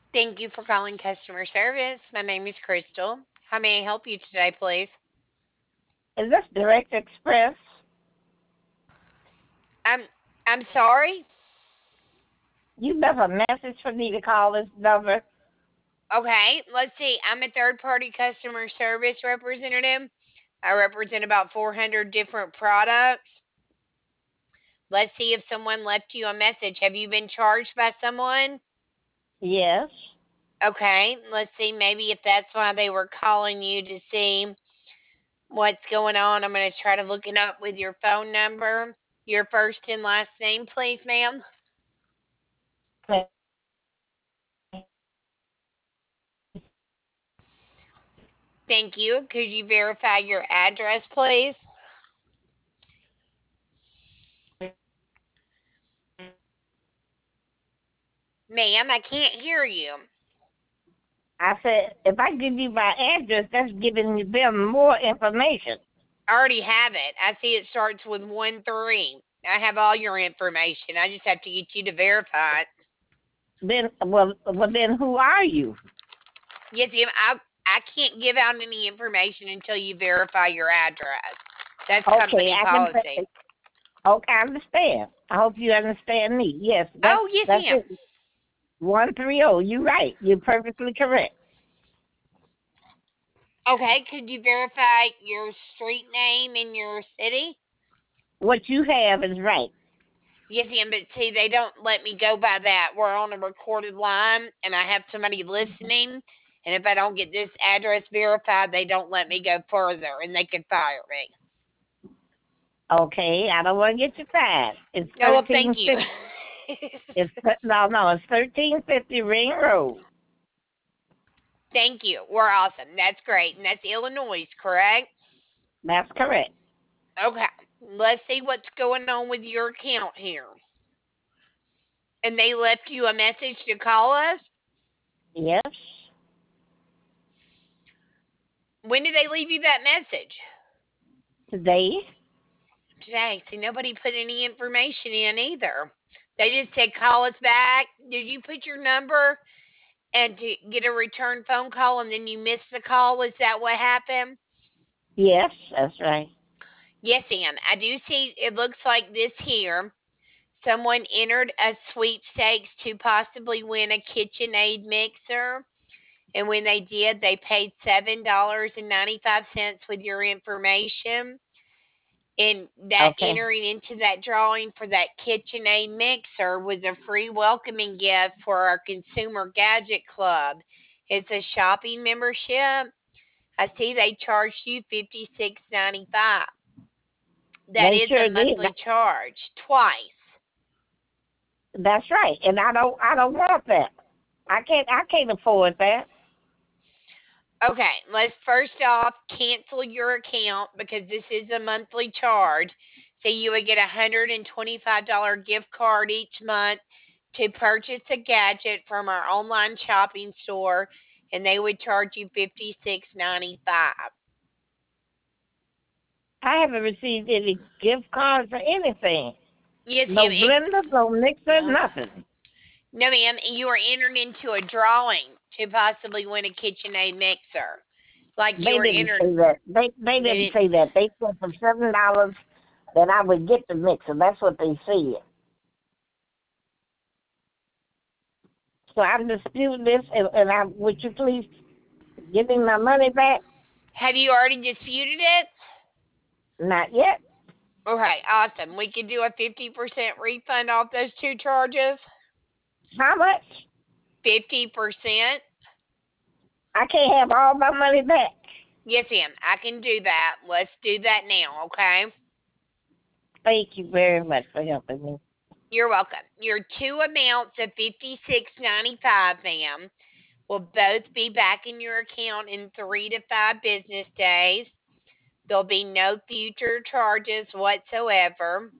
Thank you for calling customer service. My name is Crystal. How may I help you today, please? Is this Direct Express? I'm I'm sorry. You left a message for me to call this number. Okay, let's see. I'm a third-party customer service representative. I represent about 400 different products. Let's see if someone left you a message. Have you been charged by someone? Yes. Okay, let's see. Maybe if that's why they were calling you to see what's going on. I'm going to try to look it up with your phone number. Your first and last name, please, ma'am. Thank you. Could you verify your address, please? Ma'am, I can't hear you. I said, if I give you my address, that's giving them more information. I already have it. I see it starts with 1-3. I have all your information. I just have to get you to verify it. Then who are you? Yes, ma'am. I can't give out any information until you verify your address. That's Okay, company I can. policy. Okay, I understand. I hope you understand me. Yes, that's Oh, yes, that's ma'am. it. 130. You right. You're perfectly correct. Okay, could you verify your street name in your city? What you have is right. Yes, ma'am, but see, they don't let me go by that. We're on a recorded line, and I have somebody listening. And if I don't get this address verified, they don't let me go further, and they could fire me. Okay, I don't want to get you fired. It's Oh, well, thank thirteen you. fifty. No. It's 1350 Ring Road. Thank you. We're awesome. That's great. And that's Illinois, correct? That's correct. Okay. Let's see what's going on with your account here. And they left you a message to call us? Yes. When did they leave you that message? Today. Today. See, nobody put any information in either. They just said call us back. Did you put your number and to get a return phone call and then you missed the call? Is that what happened? Yes, that's right. Yes, Ann. I do see it looks like this here. Someone entered a sweepstakes to possibly win a KitchenAid mixer. And when they did, they paid $7.95 with your information. And that Okay. entering into that drawing for that KitchenAid mixer was a free welcoming gift for our Consumer Gadget Club. It's a shopping membership. I see they charged you $56.95. That They is a sure did. monthly charge twice. That's right. And I don't want that. I can't afford that. Okay, let's first off cancel your account because this is a monthly charge. So you would get a $125 gift card each month to purchase a gadget from our online shopping store, and they would charge you $56.95. I haven't received any gift cards or anything. Yes, No ma'am. blender, no mixer, No, nothing. no, ma'am. You are entered into a drawing to possibly win a KitchenAid mixer. Like you They were didn't entered. say that. They They didn't didn't. say that. They said for $7 that I would get the mixer. That's what they said. So I'm disputing this, and would you please give me my money back? Have you already disputed it? Not yet. Okay, awesome. We could do a 50% refund off those two charges. How much? 50%? I can't have all my money back. Yes, ma'am. I can do that. Let's do that now, okay? Thank you very much for helping me. You're welcome. Your two amounts of 56.95, ma'am, will both be back in your account in 3 to 5 business days. There'll be no future charges whatsoever.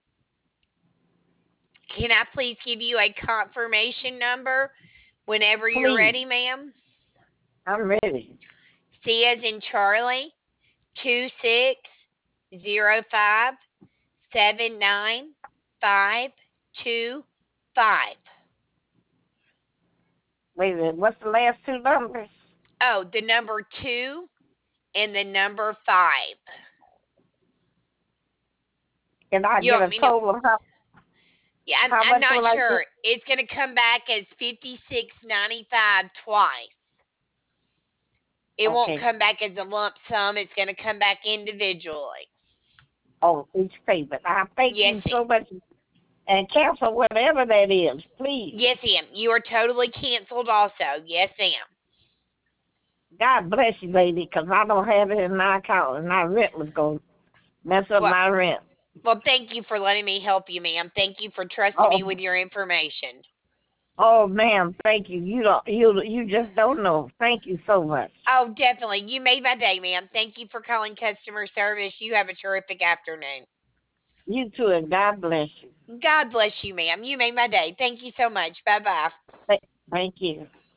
Can I please give you a confirmation number whenever you're Please, ready, ma'am? I'm ready. C as in Charlie, 26057955. Wait a minute. What's the last two numbers? Oh, the number 2 and the number 5. And I You get want a me to? total of Yeah, how I'm much not will I get? sure. It's gonna come back as 56.95 twice. It won't Okay. come back as a lump sum. It's gonna come back individually. Oh, each payment. I thank you Yes, so much. And cancel whatever that is, please. yes, ma'am. You are totally canceled. Also, yes, ma'am. God bless you, lady, because I don't have it in my account, and my rent was going to mess up Well, my rent. well, thank you for letting me help you, ma'am. Thank you for trusting me Oh, with your information. oh, ma'am, thank you. You just don't know. Thank you so much. Oh, definitely. You made my day, ma'am. Thank you for calling customer service. You have a terrific afternoon. You too, and God bless you. God bless you, ma'am. You made my day. Thank you so much. Bye bye. Thank you.